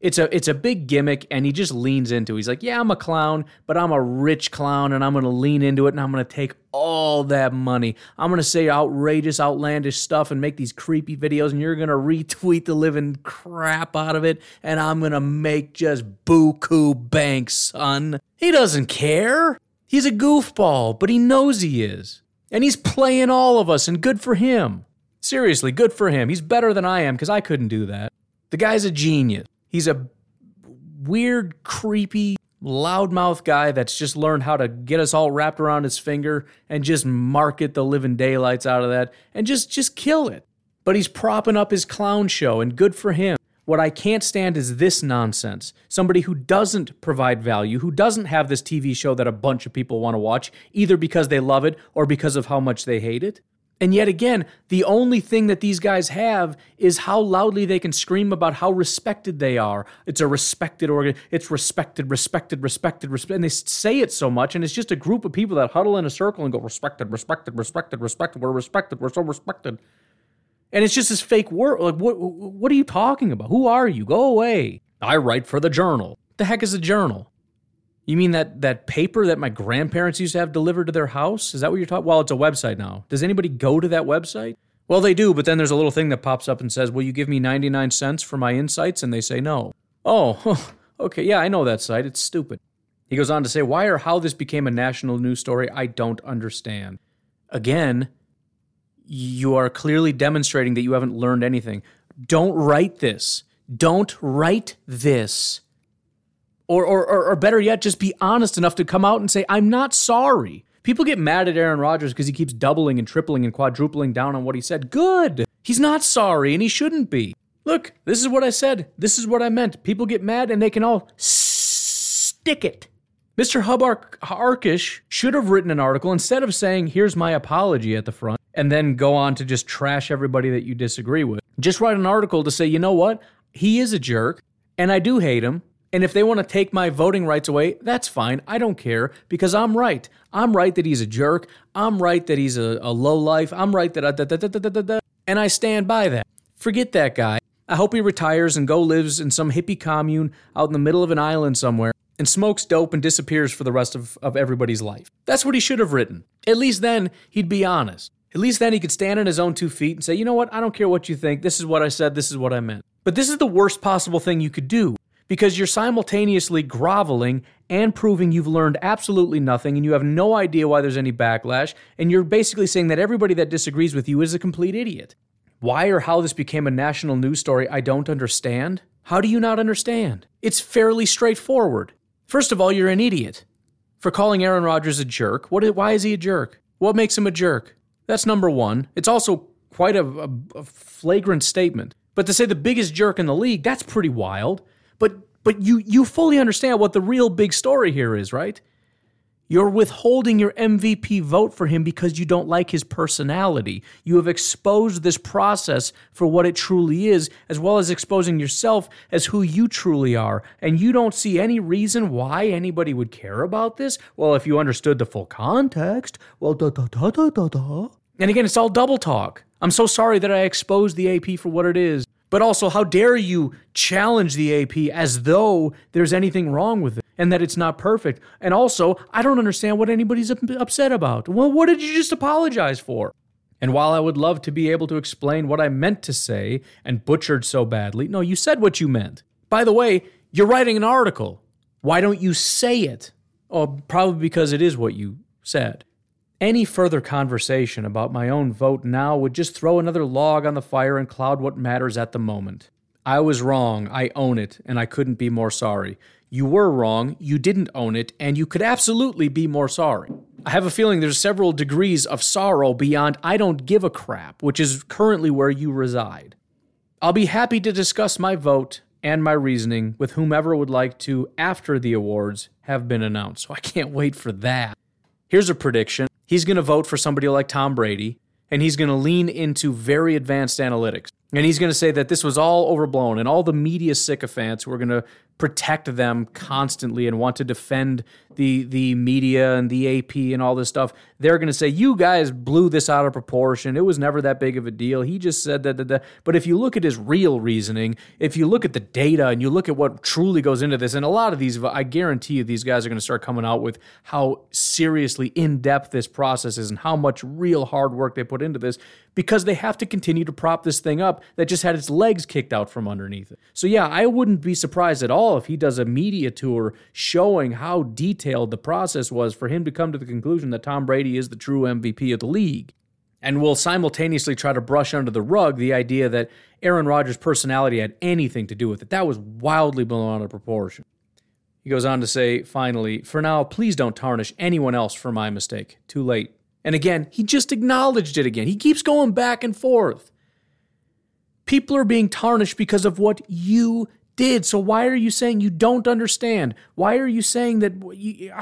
It's a big gimmick, and he just leans into it. He's like, yeah, I'm a clown, but I'm a rich clown, and I'm going to lean into it, and I'm going to take all that money. I'm going to say outrageous, outlandish stuff and make these creepy videos, and you're going to retweet the living crap out of it, and I'm going to make just buku bank, son. He doesn't care. He's a goofball, but he knows he is. And he's playing all of us, and good for him. Seriously, good for him. He's better than I am, because I couldn't do that. The guy's a genius. He's a weird, creepy, loudmouth guy that's just learned how to get us all wrapped around his finger and just market the living daylights out of that and just kill it. But he's propping up his clown show, and good for him. What I can't stand is this nonsense. Somebody who doesn't provide value, who doesn't have this TV show that a bunch of people want to watch, either because they love it or because of how much they hate it. And yet again, the only thing that these guys have is how loudly they can scream about how respected they are. It's a respected organ. It's respected. And they say it so much, and it's just a group of people that huddle in a circle and go, respected. We're respected. We're so respected. And it's just this fake word. Like, what are you talking about? Who are you? Go away. I write for the Journal. What the heck is a journal? You mean that paper that my grandparents used to have delivered to their house? Is that what you're talking? Well, it's a website now. Does anybody go to that website? Well, they do, but then there's a little thing that pops up and says, will you give me 99 cents for my insights? And they say no. Oh, okay, yeah, I know that site. It's stupid. He goes on to say, why or how this became a national news story, I don't understand. Again, you are clearly demonstrating that you haven't learned anything. Don't write this. Don't write this. Or better yet, just be honest enough to come out and say, I'm not sorry. People get mad at Aaron Rodgers because he keeps doubling and tripling and quadrupling down on what he said. Good. He's not sorry, and he shouldn't be. Look, this is what I said. This is what I meant. People get mad, and they can all stick it. Mr. Hubarkish should have written an article instead of saying, here's my apology at the front, and then go on to just trash everybody that you disagree with. Just write an article to say, you know what? He is a jerk, and I do hate him. And if they want to take my voting rights away, that's fine. I don't care because I'm right. I'm right that he's a jerk. I'm right that he's a lowlife. I'm right that and I stand by that. Forget that guy. I hope he retires and lives in some hippie commune out in the middle of an island somewhere and smokes dope and disappears for the rest of everybody's life. That's what he should have written. At least then he'd be honest. At least then he could stand on his own 2 feet and say, you know what? I don't care what you think. This is what I said. This is what I meant. But this is the worst possible thing you could do. Because you're simultaneously groveling and proving you've learned absolutely nothing and you have no idea why there's any backlash, and you're basically saying that everybody that disagrees with you is a complete idiot. Why or how this became a national news story, I don't understand. How do you not understand? It's fairly straightforward. First of all, you're an idiot for calling Aaron Rodgers a jerk. Why is he a jerk? What makes him a jerk? That's number one. It's also quite a flagrant statement. But to say the biggest jerk in the league, that's pretty wild. But you fully understand what the real big story here is, right? You're withholding your MVP vote for him because you don't like his personality. You have exposed this process for what it truly is, as well as exposing yourself as who you truly are. And you don't see any reason why anybody would care about this? Well, if you understood the full context, well, And again, it's all double talk. I'm so sorry that I exposed the AP for what it is. But also, how dare you challenge the AP as though there's anything wrong with it and that it's not perfect. And also, I don't understand what anybody's upset about. Well, what did you just apologize for? And while I would love to be able to explain what I meant to say and butchered so badly, no, you said what you meant. By the way, you're writing an article. Why don't you say it? Oh, probably because it is what you said. Any further conversation about my own vote now would just throw another log on the fire and cloud what matters at the moment. I was wrong, I own it, and I couldn't be more sorry. You were wrong, you didn't own it, and you could absolutely be more sorry. I have a feeling there's several degrees of sorrow beyond I don't give a crap, which is currently where you reside. I'll be happy to discuss my vote and my reasoning with whomever would like to after the awards have been announced, so I can't wait for that. Here's a prediction. He's going to vote for somebody like Tom Brady, and he's going to lean into very advanced analytics. And he's going to say that this was all overblown, and all the media sycophants who are going to protect them constantly and want to defend the media and the AP and all this stuff, they're going to say, you guys blew this out of proportion. It was never that big of a deal. He just said that. But if you look at his real reasoning, if you look at the data and you look at what truly goes into this, and a lot of these, I guarantee you, these guys are going to start coming out with how seriously in-depth this process is and how much real hard work they put into this, because they have to continue to prop this thing up that just had its legs kicked out from underneath it. So yeah, I wouldn't be surprised at all if he does a media tour showing how detailed the process was for him to come to the conclusion that Tom Brady is the true MVP of the league. And will simultaneously try to brush under the rug the idea that Aaron Rodgers' personality had anything to do with it. That was wildly blown out of proportion. He goes on to say, finally, for now, please don't tarnish anyone else for my mistake. Too late. And again, he just acknowledged it again. He keeps going back and forth. People are being tarnished because of what you did. So why are you saying you don't understand? Why are you saying that you...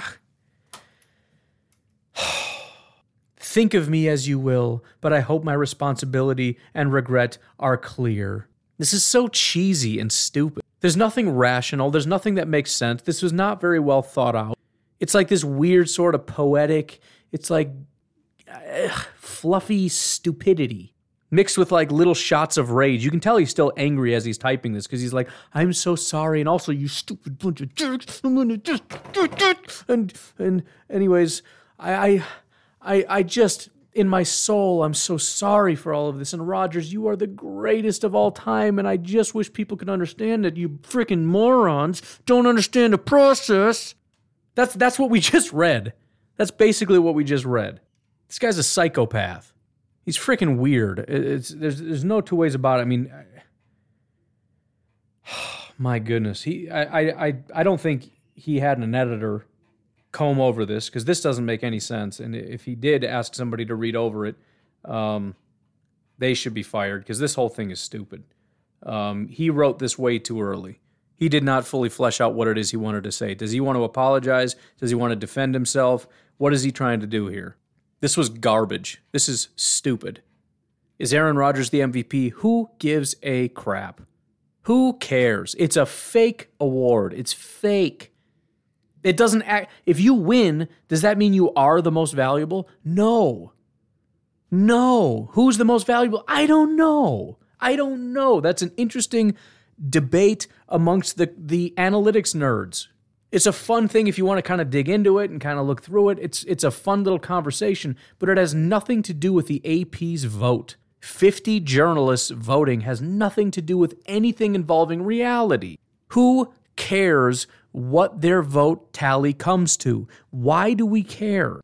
Think of me as you will, but I hope my responsibility and regret are clear. This is so cheesy and stupid. There's nothing rational. There's nothing that makes sense. This was not very well thought out. It's like this weird sort of poetic, it's like fluffy stupidity mixed with like little shots of rage. You can tell he's still angry as he's typing this because he's like, I'm so sorry. And also, you stupid bunch of jerks. I'm going to just... And anyways, I just, in my soul, I'm so sorry for all of this. And Rodgers, you are the greatest of all time. And I just wish people could understand that you freaking morons don't understand the process. That's what we just read. That's basically what we just read. This guy's a psychopath. He's freaking weird. There's no two ways about it. I mean, my goodness. I don't think he had an editor comb over this, because this doesn't make any sense. And if he did ask somebody to read over it, they should be fired, because this whole thing is stupid. He wrote this way too early. He did not fully flesh out what it is he wanted to say. Does he want to apologize? Does he want to defend himself? What is he trying to do here? This was garbage. This is stupid. Is Aaron Rodgers the MVP? Who gives a crap? Who cares? It's a fake award. It's fake. It doesn't act. If you win, does that mean you are the most valuable? No. Who's the most valuable? I don't know. That's an interesting debate amongst the analytics nerds. It's a fun thing if you want to kind of dig into it and kind of look through it. It's a fun little conversation, but it has nothing to do with the AP's vote. 50 journalists voting has nothing to do with anything involving reality. Who cares what their vote tally comes to? Why do we care?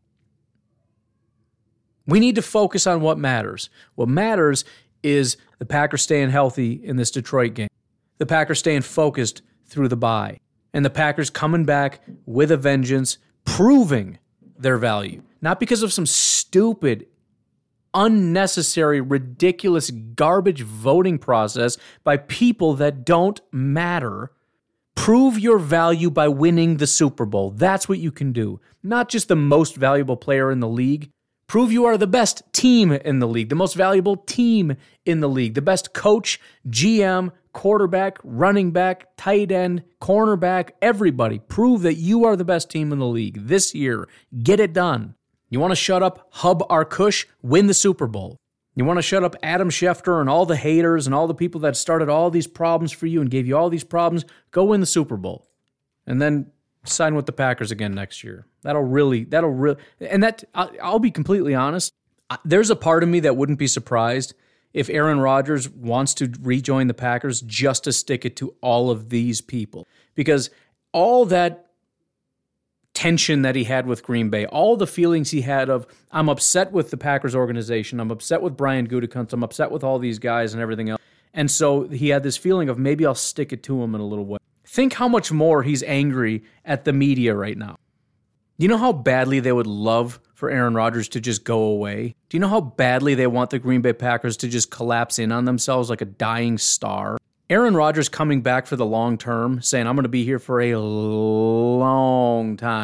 We need to focus on what matters. What matters is the Packers staying healthy in this Detroit game. The Packers staying focused through the bye. And the Packers coming back with a vengeance, proving their value. Not because of some stupid, unnecessary, ridiculous, garbage voting process by people that don't matter. Prove your value by winning the Super Bowl. That's what you can do. Not just the most valuable player in the league. Prove you are the best team in the league, the most valuable team in the league, the best coach, GM, quarterback, running back, tight end, cornerback, everybody. Prove that you are the best team in the league this year. Get it done. You want to shut up Hub Arkush? Win the Super Bowl. You want to shut up Adam Schefter and all the haters and all the people that started all these problems for you and gave you all these problems? Go win the Super Bowl. And then sign with the Packers again next year. That'll really, and that, I'll be completely honest, there's a part of me that wouldn't be surprised if Aaron Rodgers wants to rejoin the Packers just to stick it to all of these people. Because all that tension that he had with Green Bay, all the feelings he had of, I'm upset with the Packers organization, I'm upset with Brian Gutekunst, I'm upset with all these guys and everything else. And so he had this feeling of maybe I'll stick it to him in a little way. Think how much more he's angry at the media right now. You know how badly they would love for Aaron Rodgers to just go away? Do you know how badly they want the Green Bay Packers to just collapse in on themselves like a dying star? Aaron Rodgers coming back for the long term, saying, I'm going to be here for a long time.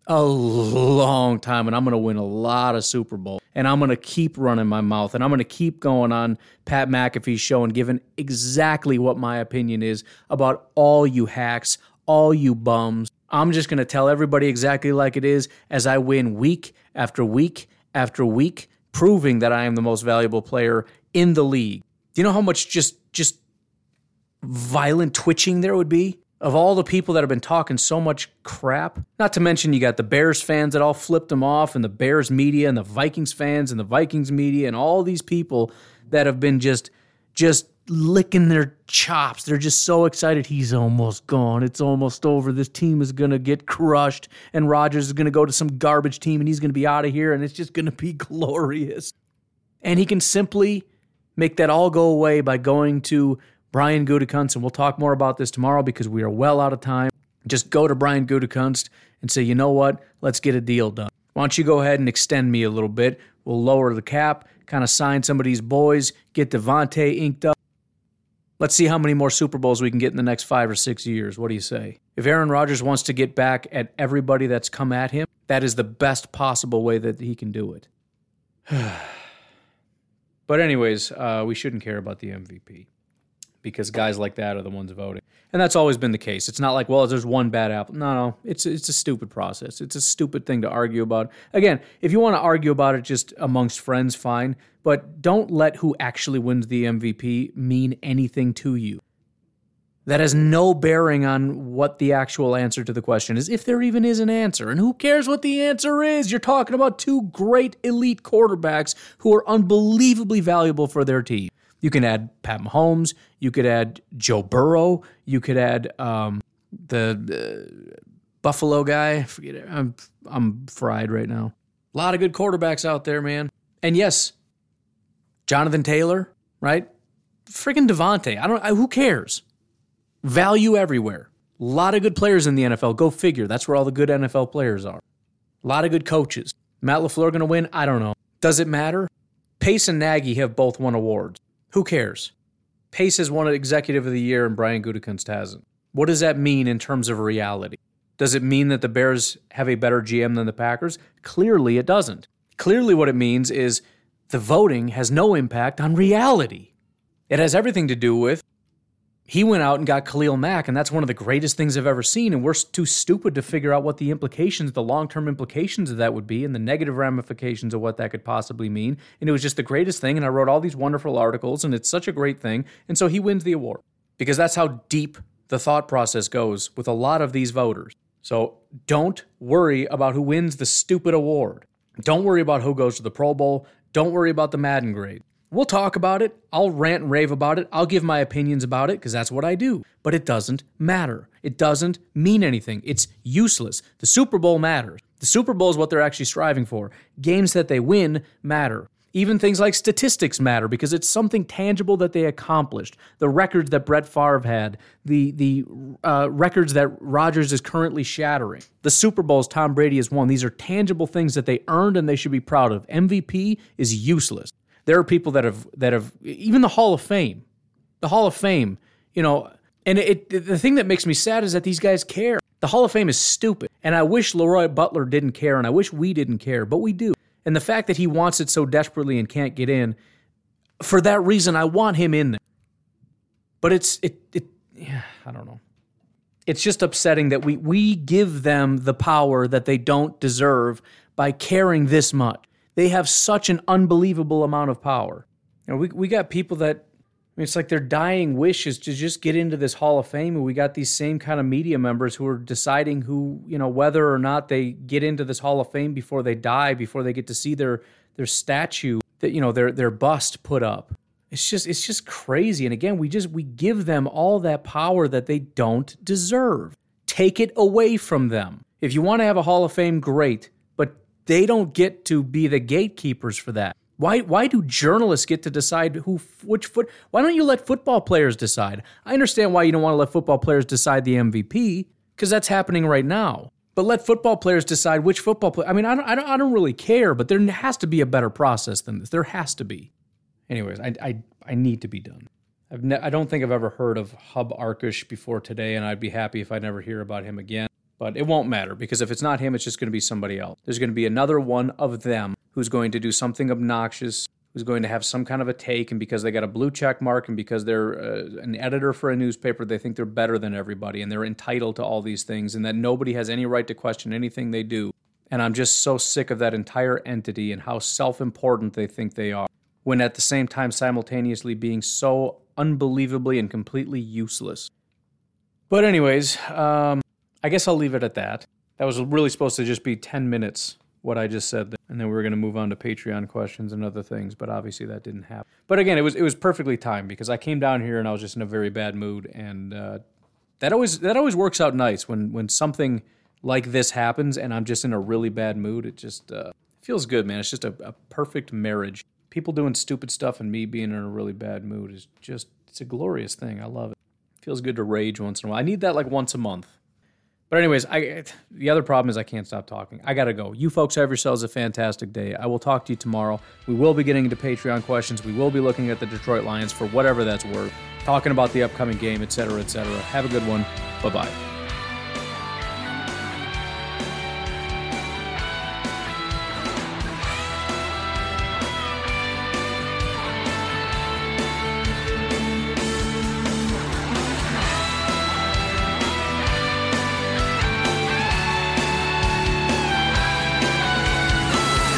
a long time, and I'm going to win a lot of Super Bowls, and I'm going to keep running my mouth, and I'm going to keep going on Pat McAfee's show and giving exactly what my opinion is about all you hacks, all you bums. I'm just going to tell everybody exactly like it is as I win week after week after week, proving that I am the most valuable player in the league. Do you know how much just violent twitching there would be? Of all the people that have been talking so much crap, not to mention you got the Bears fans that all flipped them off, and the Bears media, and the Vikings fans, and the Vikings media, and all these people that have been just licking their chops. They're just so excited. He's almost gone. It's almost over. This team is going to get crushed, and Rodgers is going to go to some garbage team, and he's going to be out of here, and it's just going to be glorious. And he can simply make that all go away by going to Brian Gutekunst, and we'll talk more about this tomorrow because we are well out of time. Just go to Brian Gutekunst and say, you know what? Let's get a deal done. Why don't you go ahead and extend me a little bit? We'll lower the cap, kind of sign some of these boys, get Devontae inked up. Let's see how many more Super Bowls we can get in the next 5 or 6 years. What do you say? If Aaron Rodgers wants to get back at everybody that's come at him, that is the best possible way that he can do it. But anyways, we shouldn't care about the MVP, because guys like that are the ones voting. And that's always been the case. It's not like, well, there's one bad apple. No, it's a stupid process. It's a stupid thing to argue about. Again, if you want to argue about it just amongst friends, fine, but don't let who actually wins the MVP mean anything to you. That has no bearing on what the actual answer to the question is, if there even is an answer. And who cares what the answer is? You're talking about two great elite quarterbacks who are unbelievably valuable for their team. You can add Pat Mahomes. You could add Joe Burrow. You could add the Buffalo guy. Forget it. I'm fried right now. A lot of good quarterbacks out there, man. And yes, Jonathan Taylor, right? Friggin' Devontae. Who cares? Value everywhere. A lot of good players in the NFL. Go figure. That's where all the good NFL players are. A lot of good coaches. Matt LaFleur going to win? I don't know. Does it matter? Pace and Nagy have both won awards. Who cares? Pace has won Executive of the Year and Brian Gutekunst hasn't. What does that mean in terms of reality? Does it mean that the Bears have a better GM than the Packers? Clearly it doesn't. Clearly what it means is the voting has no impact on reality. It has everything to do with he went out and got Khalil Mack, and that's one of the greatest things I've ever seen, and we're too stupid to figure out what the implications, the long-term implications of that would be and the negative ramifications of what that could possibly mean. And it was just the greatest thing, and I wrote all these wonderful articles, and it's such a great thing. And so he wins the award because that's how deep the thought process goes with a lot of these voters. So don't worry about who wins the stupid award. Don't worry about who goes to the Pro Bowl. Don't worry about the Madden grade. We'll talk about it. I'll rant and rave about it. I'll give my opinions about it because that's what I do. But it doesn't matter. It doesn't mean anything. It's useless. The Super Bowl matters. The Super Bowl is what they're actually striving for. Games that they win matter. Even things like statistics matter because it's something tangible that they accomplished. The records that Brett Favre had, the records that Rodgers is currently shattering. The Super Bowls Tom Brady has won. These are tangible things that they earned and they should be proud of. MVP is useless. There are people that have even the Hall of Fame, and the thing that makes me sad is that these guys care. The Hall of Fame is stupid, and I wish Leroy Butler didn't care, and I wish we didn't care, but we do. And the fact that he wants it so desperately and can't get in, for that reason, I want him in there. But I don't know. It's just upsetting that we give them the power that they don't deserve by caring this much. They have such an unbelievable amount of power. We got people that, it's like their dying wish is to just get into this Hall of Fame, and we got these same kind of media members who are deciding whether or not they get into this Hall of Fame before they die, before they get to see their statue, that their bust put up. It's just crazy. And again, we give them all that power that they don't deserve. Take it away from them. If you want to have a Hall of Fame, great. They don't get to be the gatekeepers for that. Why do journalists get to decide why don't you let football players decide? I understand why you don't want to let football players decide the MVP, because that's happening right now. But let football players decide which football player. I mean, I don't really care, but there has to be a better process than this. There has to be. Anyways, I need to be done. I don't think I've ever heard of Hub Arkush before today, and I'd be happy if I never hear about him again. But it won't matter, because if it's not him, it's just going to be somebody else. There's going to be another one of them who's going to do something obnoxious, who's going to have some kind of a take, and because they got a blue check mark and because they're an editor for a newspaper, they think they're better than everybody and they're entitled to all these things and that nobody has any right to question anything they do. And I'm just so sick of that entire entity and how self-important they think they are, when at the same time simultaneously being so unbelievably and completely useless. But anyways, I guess I'll leave it at that. That was really supposed to just be 10 minutes, what I just said there. And then we were going to move on to Patreon questions and other things, but obviously that didn't happen. But again, it was perfectly timed, because I came down here and I was just in a very bad mood, and that always works out nice when something like this happens and I'm just in a really bad mood. It just feels good, man. It's just a perfect marriage. People doing stupid stuff and me being in a really bad mood is just, it's a glorious thing. I love it. It feels good to rage once in a while. I need that like once a month. But anyways, the other problem is I can't stop talking. I got to go. You folks have yourselves a fantastic day. I will talk to you tomorrow. We will be getting into Patreon questions. We will be looking at the Detroit Lions for whatever that's worth, talking about the upcoming game, etc., etc. Have a good one. Bye-bye.